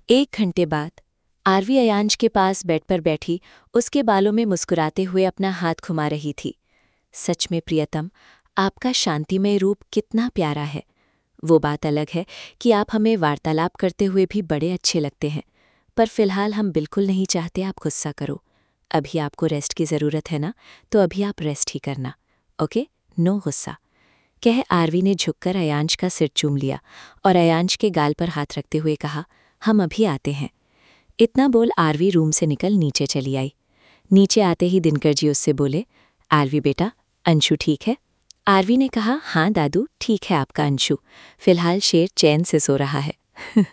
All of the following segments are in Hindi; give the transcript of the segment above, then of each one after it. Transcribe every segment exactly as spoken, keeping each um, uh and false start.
एक घंटे बाद आरवी अयांश के पास बेड पर बैठी उसके बालों में मुस्कुराते हुए अपना हाथ घुमा रही थी। सच में प्रियतम, आपका शांतिमय रूप कितना प्यारा है। वो बात अलग है कि आप हमें वार्तालाप करते हुए भी बड़े अच्छे लगते हैं, पर फिलहाल हम बिल्कुल नहीं चाहते आप गुस्सा करो। अभी आपको रेस्ट की ज़रूरत है ना, तो अभी आप रेस्ट ही करना, ओके? नो गुस्सा, कह आरवी ने झुककर अयांश का सिर चूम लिया और अयांश के गाल पर हाथ रखते हुए कहा, हम अभी आते हैं। इतना बोल आरवी रूम से निकल नीचे चली आई। नीचे आते ही दिनकर जी उससे बोले, आरवी बेटा, अंशु ठीक है? आरवी ने कहा, हाँ दादू, ठीक है आपका अंशु, फिलहाल शेर चैन से सो रहा है।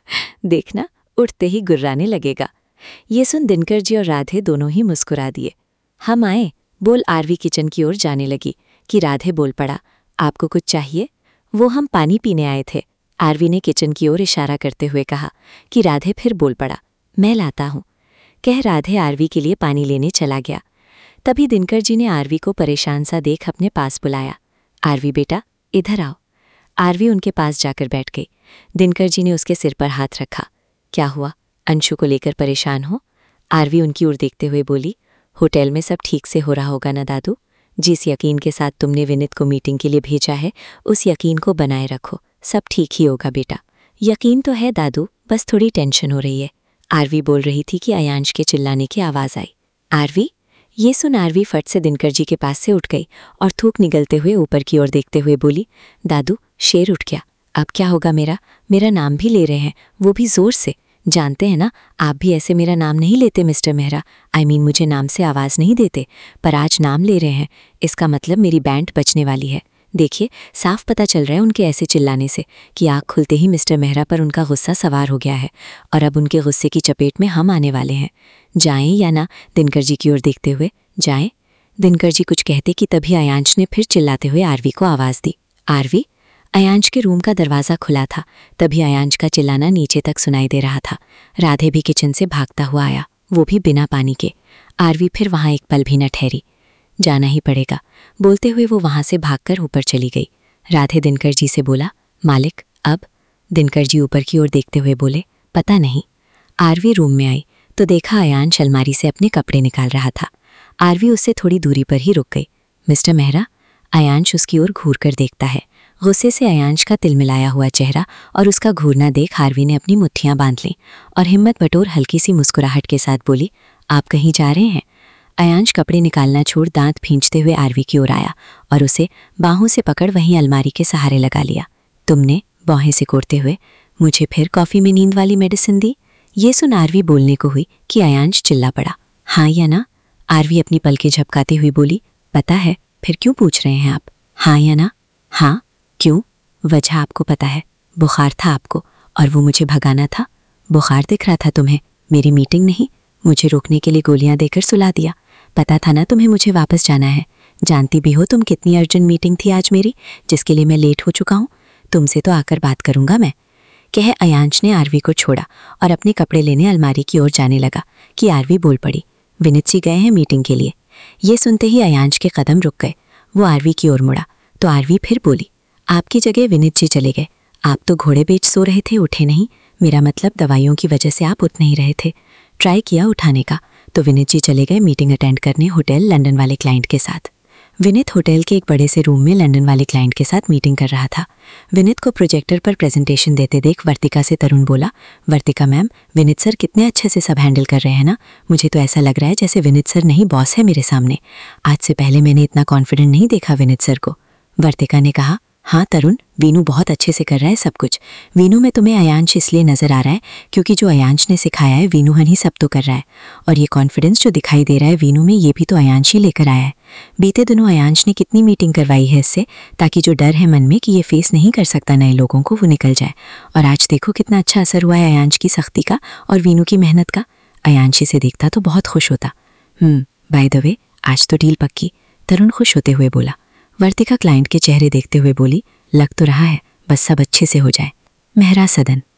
देखना, उठते ही गुर्राने लगेगा। ये सुन दिनकर जी और राधे दोनों ही मुस्कुरा दिए। हम आए, बोल आरवी किचन की ओर जाने लगी कि राधे बोल पड़ा, आपको कुछ चाहिए? वो हम पानी पीने आए थे। आरवी ने किचन की ओर इशारा करते हुए कहा कि राधे फिर बोल पड़ा, मैं लाता हूँ, कह राधे आरवी के लिए पानी लेने चला गया। तभी दिनकर जी ने आरवी को परेशान सा देख अपने पास बुलाया, आरवी बेटा, इधर आओ। आरवी उनके पास जाकर बैठ गई। दिनकर जी ने उसके सिर पर हाथ रखा। क्या हुआ, अंशु को लेकर परेशान हो? आरवी उनकी ओर देखते हुए बोली, होटल में सब ठीक से हो रहा होगा ना दादू? जिस यकीन के साथ तुमने विनित को मीटिंग के लिए भेजा है, उस यकीन को बनाए रखो, सब ठीक ही होगा बेटा। यकीन तो है दादू, बस थोड़ी टेंशन हो रही है। आरवी बोल रही थी कि अयांश के चिल्लाने की आवाज़ आई। आरवी? ये सुन आरवी फट से दिनकर जी के पास से उठ गई और थूक निगलते हुए ऊपर की ओर देखते हुए बोली, दादू, शेर उठ गया, अब क्या होगा मेरा? मेरा नाम भी ले रहे हैं, वो भी जोर से। जानते हैं ना, आप भी ऐसे मेरा नाम नहीं लेते मिस्टर मेहरा, आई मीन मुझे नाम से आवाज़ नहीं देते, पर आज नाम ले रहे हैं, इसका मतलब मेरी बैंड बचने वाली है। देखिए, साफ पता चल रहा है उनके ऐसे चिल्लाने से कि आँख खुलते ही मिस्टर मेहरा पर उनका गुस्सा सवार हो गया है और अब उनके गुस्से की चपेट में हम आने वाले हैं। जाएं या ना? दिनकर जी की ओर देखते हुए, जाएं? दिनकर जी कुछ कहते कि तभी अयांश ने फिर चिल्लाते हुए आरवी को आवाज़ दी। आरवी? अयांश के रूम का दरवाज़ा खुला था, तभी अयांश का चिल्लाना नीचे तक सुनाई दे रहा था। राधे भी किचन से भागता हुआ आया, वो भी बिना पानी के। आरवी फिर वहाँ एक पल भी न ठहरी। जाना ही पड़ेगा, बोलते हुए वो वहाँ से भागकर ऊपर चली गई। राधे दिनकर जी से बोला, मालिक अब? दिनकर जी ऊपर की ओर देखते हुए बोले, पता नहीं। आरवी रूम में आई तो देखा अयांश अलमारी से अपने कपड़े निकाल रहा था। आरवी उससे थोड़ी दूरी पर ही रुक गई। मिस्टर मेहरा? अयांश उसकी ओर घूर कर देखता है। गुस्से से अयांश का तिलमिलाया हुआ चेहरा और उसका घूरना देख आरवी ने अपनी मुट्ठियां बांध लीं और हिम्मत बटोर हल्की सी मुस्कुराहट के साथ बोली, आप कहीं जा रहे हैं? अयांश कपड़े निकालना छोड़ दांत भींचते हुए आरवी की ओर आया और उसे बाहों से पकड़ वहीं अलमारी के सहारे लगा लिया। तुमने? बाहें सिकोड़ते हुए, मुझे फिर कॉफ़ी में नींद वाली मेडिसिन दी? ये सुन आरवी बोलने को हुई कि अयांश चिल्ला पड़ा, हाँ या ना? आरवी अपनी पलकें झपकाती हुई बोली, पता है, फिर क्यों पूछ रहे हैं आप? हाँ या ना? हाँ, क्यों? वजह आपको पता है, बुखार था आपको और वो मुझे भगाना था। बुखार दिख रहा था तुम्हें, मेरी मीटिंग नहीं, मुझे रोकने के लिए गोलियां देकर सुला दिया। पता था ना तुम्हें मुझे वापस जाना है, जानती भी हो तुम कितनी अर्जेंट मीटिंग थी आज मेरी, जिसके लिए मैं लेट हो चुका हूँ। तुमसे तो आकर बात करूँगा मैं, कह अयांश ने आरवी को छोड़ा और अपने कपड़े लेने अलमारी की ओर जाने लगा कि आरवी बोल पड़ी, विनित जी गए हैं मीटिंग के लिए। ये सुनते ही अयांश के कदम रुक गए। वो आरवी की ओर मुड़ा तो आरवी फिर बोली, आपकी जगह विनित जी चले गए। आप तो घोड़े बेच सो रहे थे, उठे नहीं। मेरा मतलब दवाइयों की वजह से आप उठ नहीं रहे थे। ट्राई किया उठाने का तो विनित जी चले गए मीटिंग अटेंड करने होटल लंदन वाले क्लाइंट के साथ। विनित होटल के एक बड़े से रूम में लंदन वाले क्लाइंट के साथ मीटिंग कर रहा था। विनित को प्रोजेक्टर पर प्रेजेंटेशन देते देख वर्तिका से तरुण बोला, वर्तिका मैम, विनित सर कितने अच्छे से सब हैंडल कर रहे हैं ना। मुझे तो ऐसा लग रहा है जैसे विनित सर नहीं बॉस है मेरे सामने। आज से पहले मैंने इतना कॉन्फिडेंट नहीं देखा विनित सर को। वर्तिका ने कहा, हाँ तरुण, वीनू बहुत अच्छे से कर रहा है सब कुछ। वीनू में तुम्हें अयांश इसलिए नज़र आ रहा है क्योंकि जो अयांश ने सिखाया है वीनू हन ही सब तो कर रहा है, और ये कॉन्फिडेंस जो दिखाई दे रहा है वीनू में, ये भी तो अयांश ही लेकर आया है। बीते दिनों अयांश ने कितनी मीटिंग करवाई है इससे, ताकि जो डर है मन में कि ये फेस नहीं कर सकता नए लोगों को, वो निकल जाए। और आज देखो कितना अच्छा असर हुआ है अयांश की सख्ती का और वीनू की मेहनत का। अयांश इसे देखता तो बहुत खुश होता। हम्म बाय द वे, आज तो डील पक्की, तरुण खुश होते हुए बोला। वर्तिका क्लाइंट के चेहरे देखते हुए बोली, लग तो रहा है, बस सब अच्छे से हो जाए। मेहरा सदन।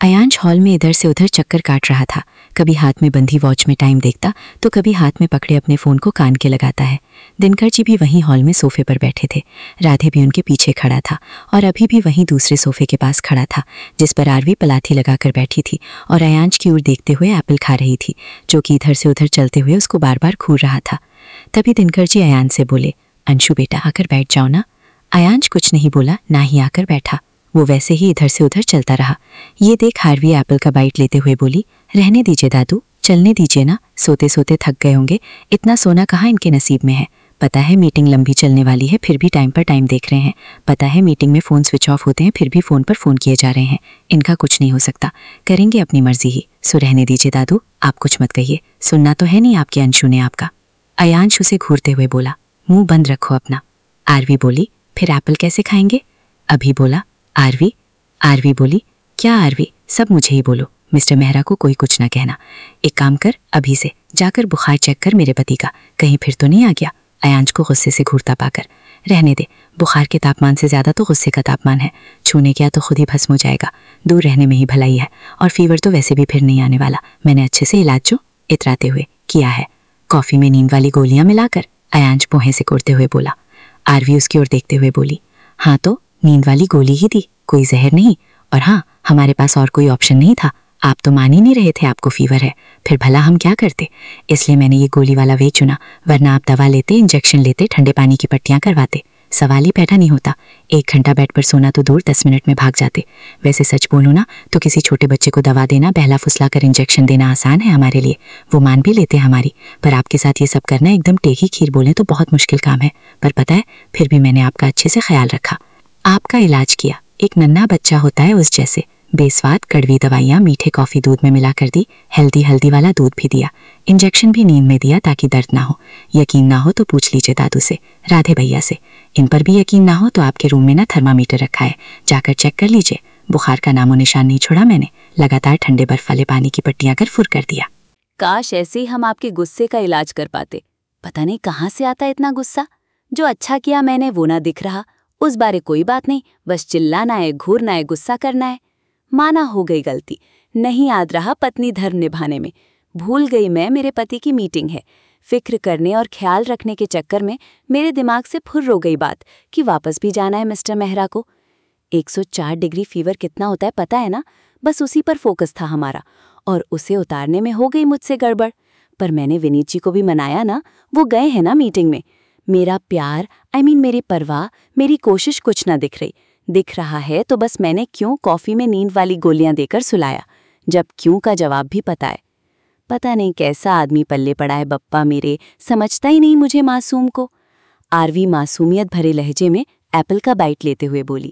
अयांश हॉल में इधर से उधर चक्कर काट रहा था। कभी हाथ में बंधी वॉच में टाइम देखता तो कभी हाथ में पकड़े अपने फ़ोन को कान के लगाता है। दिनकर जी भी वहीं हॉल में सोफे पर बैठे थे। राधे भी उनके पीछे खड़ा था और अभी भी वहीं दूसरे सोफे के पास खड़ा था, जिस पर आरवी पलाथी लगाकर बैठी थी और अयांश की ओर देखते हुए एप्पल खा रही थी, जो कि इधर से उधर चलते हुए उसको बार बार घूर रहा था। तभी दिनकर जी अयांश से बोले, अंशु बेटा आकर बैठ जाओ ना। अयांश कुछ नहीं बोला, ना ही आकर बैठा। वो वैसे ही इधर से उधर चलता रहा। ये देख आरवी एप्पल का बाइट लेते हुए बोली, रहने दीजिए दादू, चलने दीजिए ना, सोते सोते थक गए होंगे, इतना सोना कहाँ इनके नसीब में है। पता है मीटिंग लंबी चलने वाली है, फिर भी टाइम पर टाइम देख रहे हैं। पता है मीटिंग में फ़ोन स्विच ऑफ होते हैं, फिर भी फ़ोन पर फ़ोन किए जा रहे हैं। इनका कुछ नहीं हो सकता, करेंगे अपनी मर्जी ही। सो रहने दीजिए दादू, आप कुछ मत कहिए, सुनना तो है नहीं आपके अंशु ने आपका। अयांश उसे घूरते हुए बोला, मुंह बंद रखो अपना। आरवी बोली, फिर एप्पल कैसे खाएंगे? अभी बोला, आरवी। आरवी बोली, क्या आरवी, सब मुझे ही बोलो, मिस्टर मेहरा को कोई कुछ ना कहना। एक काम कर, अभी से जाकर बुखार चेक कर मेरे पति का, कहीं फिर तो नहीं आ गया। अयांश को गुस्से से घूरता पाकर, रहने दे, बुखार के तापमान से ज़्यादा तो गुस्से का तापमान है। छूने गया तो खुद ही भस्म हो जाएगा, दूर रहने में ही भलाई है। और फीवर तो वैसे भी फिर नहीं आने वाला, मैंने अच्छे से इलाज जो इतराते हुए किया है, कॉफ़ी में नींद वाली गोलियां मिलाकर। अयांश पोहे से कोड़ते हुए बोला। आरवी उसकी ओर देखते हुए बोली, हाँ तो नींद वाली गोली ही दी, कोई जहर नहीं। और हाँ, हमारे पास और कोई ऑप्शन नहीं था, आप तो मान ही नहीं रहे थे आपको फीवर है, फिर भला हम क्या करते। इसलिए मैंने ये गोली वाला वे चुना, वरना आप दवा लेते, इंजेक्शन लेते, ठंडे पानी की पट्टियां करवाते, सवाल ही पैदा नहीं होता। एक घंटा बेड पर सोना तो दूर, दस मिनट में भाग जाते। वैसे सच बोलूँ ना तो किसी छोटे बच्चे को दवा देना, बहला फुसला कर इंजेक्शन देना आसान है हमारे लिए, वो मान भी लेते हैं हमारी। पर आपके साथ ये सब करना एकदम टेकी खीर बोलें तो बहुत मुश्किल काम है। पर पता है, फिर भी मैंने आपका अच्छे से ख्याल रखा, आपका इलाज किया। एक नन्हा बच्चा होता है उस जैसे, बेस्वाद कड़वी दवाइयाँ मीठे कॉफ़ी दूध में मिला कर दी, हेल्दी हल्दी वाला दूध भी दिया, इंजेक्शन भी नींद में दिया ताकि दर्द ना हो। यकीन ना हो तो पूछ लीजिए दादू से, राधे भैया से। इन पर भी यकीन ना हो तो आपके रूम में ना थर्मामीटर रखा है, जाकर चेक कर लीजिए। बुखार का नामो निशान नहीं छोड़ा मैंने, लगातार ठंडे बर्फ वाले पानी की पट्टियां कर फुर कर दिया। काश ऐसे ही हम आपके गुस्से का इलाज कर पाते। पता नहीं कहाँ से आता इतना गुस्सा। जो अच्छा किया मैंने वो ना दिख रहा, उस बारे कोई बात नहीं, बस चिल्लाना है, घूरना है, गुस्सा करना है। माना हो गई गलती, नहीं याद रहा पत्नी धर्म निभाने में। भूल गई मैं मेरे पति की मीटिंग है। फिक्र करने और ख्याल रखने के चक्कर में मेरे दिमाग से फुर्र हो गई बात कि वापस भी जाना है मिस्टर मेहरा को। एक सौ चार डिग्री फीवर कितना होता है पता है ना, बस उसी पर फोकस था हमारा, और उसे उतारने में हो गई मुझसे गड़बड़। पर मैंने विनीत जी को भी मनाया ना, वो गए हैं ना मीटिंग में। मेरा प्यार, आई मीन मेरी परवाह, मेरी कोशिश कुछ ना दिख रही। दिख रहा है तो बस मैंने क्यों कॉफ़ी में नींद वाली गोलियां देकर सुलाया, जब क्यों का जवाब भी पता है। पता नहीं कैसा आदमी पल्ले पड़ा है बप्पा मेरे, समझता ही नहीं मुझे मासूम को। आरवी मासूमियत भरे लहजे में एप्पल का बाइट लेते हुए बोली,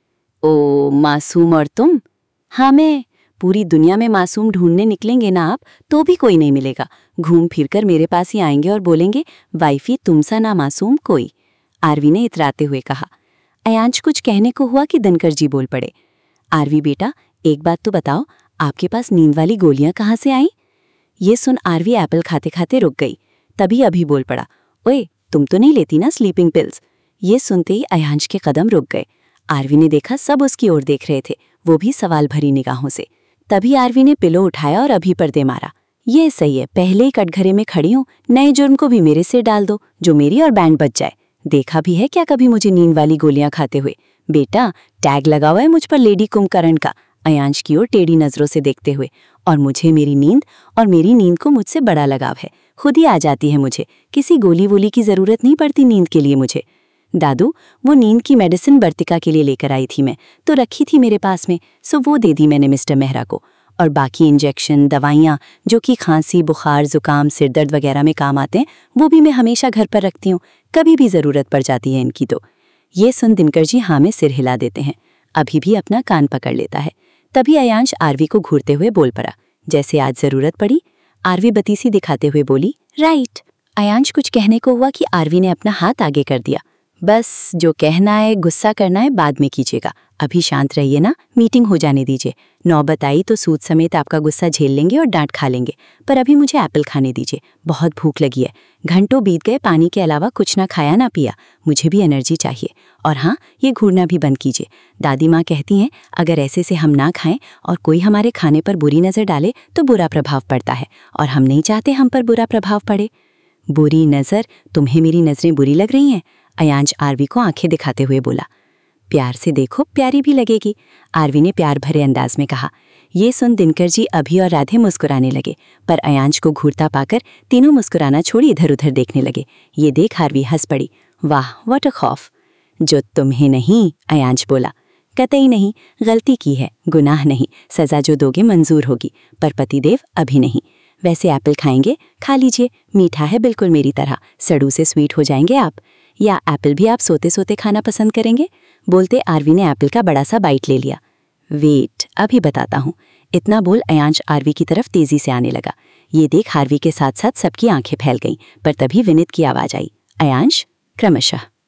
ओ मासूम और तुम? हाँ मैं। पूरी दुनिया में मासूम ढूंढने निकलेंगे ना आप तो भी कोई नहीं मिलेगा। घूम फिर कर मेरे पास ही आएंगे और बोलेंगे, वाइफी तुमसा ना मासूम कोई। आरवी ने इतराते हुए कहा। अयांश कुछ कहने को हुआ कि दिनकर जी बोल पड़े, आरवी बेटा एक बात तो बताओ, आपके पास नींद वाली गोलियां कहाँ से आईं? ये सुन आरवी एप्पल खाते खाते रुक गई। तभी अभी बोल पड़ा, ओए तुम तो नहीं लेती ना स्लीपिंग पिल्स? ये सुनते ही अयांश के कदम रुक गए। आरवी ने देखा सब उसकी ओर देख रहे थे, वो भी सवाल भरी निगाहों से। तभी आरवी ने पिलो उठाया और अभी पर दे मारा। ये सही है, पहले ही कटघरे में खड़ी हूँ, नए जुर्म को भी मेरे से डाल दो, जो मेरी और बैंड बच जाए। देखा भी है क्या कभी मुझे नींद वाली गोलियां खाते हुए? बेटा टैग लगा हुआ है मुझ पर लेडी कुंभकर्ण का, अयांश की ओर टेढ़ी नजरों से देखते हुए। और मुझे मेरी नींद और मेरी नींद को मुझसे बड़ा लगाव है, खुद ही आ जाती है मुझे, किसी गोली वोली की जरूरत नहीं पड़ती नींद के लिए मुझे। दादू वो नींद की मेडिसिन बर्तिका के लिए लेकर आई थी मैं, तो रखी थी मेरे पास में, सो वो दे दी मैंने मिस्टर मेहरा को। और बाकी इंजेक्शन दवाइयाँ जो कि खांसी बुखार जुकाम सिरदर्द वगैरह में काम आते हैं, वो भी मैं हमेशा घर पर रखती हूँ, कभी भी ज़रूरत पड़ जाती है इनकी तो। ये सुन दिनकर जी हाँ में सिर हिला देते हैं, अभी भी अपना कान पकड़ लेता है। तभी अयांश आरवी को घूरते हुए बोल पड़ा, जैसे आज ज़रूरत पड़ी। आरवी बतीसी दिखाते हुए बोली, राइट। अयांश कुछ कहने को हुआ कि आरवी ने अपना हाथ आगे कर दिया। बस जो कहना है, गुस्सा करना है बाद में कीजिएगा, अभी शांत रहिए ना, मीटिंग हो जाने दीजिए। नौबत आई तो सूद समेत आपका गुस्सा झेल लेंगे और डांट खा लेंगे, पर अभी मुझे एप्पल खाने दीजिए, बहुत भूख लगी है। घंटों बीत गए, पानी के अलावा कुछ ना खाया ना पिया, मुझे भी एनर्जी चाहिए। और हाँ, ये घूरना भी बंद कीजिए। दादी माँ कहती हैं, अगर ऐसे से हम ना खाएं और कोई हमारे खाने पर बुरी नज़र डाले तो बुरा प्रभाव पड़ता है, और हम नहीं चाहते हम पर बुरा प्रभाव पड़े। बुरी नज़र? तुम्हें मेरी नज़रें बुरी लग रही हैं? अयांश आरवी को आंखें दिखाते हुए बोला। प्यार से देखो, प्यारी भी लगेगी, आरवी ने प्यार भरे अंदाज में कहा। ये सुन दिनकर जी अभी और राधे मुस्कुराने लगे, पर अयांश को घूरता पाकर तीनों मुस्कुराना छोड़ इधर उधर देखने लगे। ये देख आरवी हंस पड़ी। वाह, व्हाट अ खौफ। जो तुम्हें नहीं, अयांश बोला। कतई नहीं, गलती की है, गुनाह नहीं, सजा जो दोगे मंजूर होगी, पर पतिदेव अभी नहीं। वैसे एप्पल खाएंगे? खा लीजिए, मीठा है बिल्कुल मेरी तरह, सड़ू से स्वीट हो जाएंगे आप। या एप्पल भी आप सोते सोते खाना पसंद करेंगे? बोलते आरवी ने एप्पल का बड़ा सा बाइट ले लिया। वेट, अभी बताता हूँ। इतना बोल अयांश आरवी की तरफ तेजी से आने लगा। ये देख आरवी के साथ साथ सबकी आंखें फैल गईं, पर तभी विनीत की आवाज आई। अयांश, क्रमशः।